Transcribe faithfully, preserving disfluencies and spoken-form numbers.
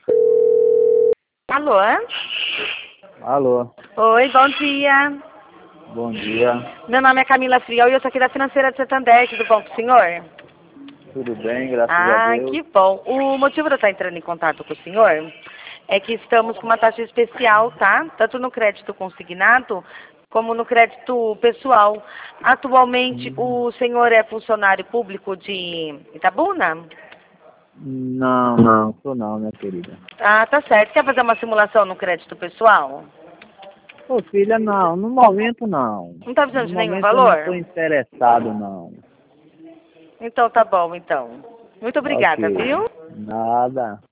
Alô? Alô, Oi, bom dia. bom dia, Meu nome é Camila Friol e eu sou aqui da Financeira de Santander, tudo bom com o senhor? tudo bem, graças a Ah, Deus. que bom. O motivo de eu estar entrando em contato com o senhor é que estamos com uma taxa especial, tá? Tanto no crédito consignado como no crédito pessoal. Atualmente, o senhor é funcionário público de Itabuna? Não, não, sou não, minha querida. Ah, tá certo. Quer fazer uma simulação no crédito pessoal? Ô filha, não, no momento não. Não está precisando No de nenhum momento eu não estou valor? interessado, não. Então tá bom, então. Muito obrigada, Ok, viu? nada.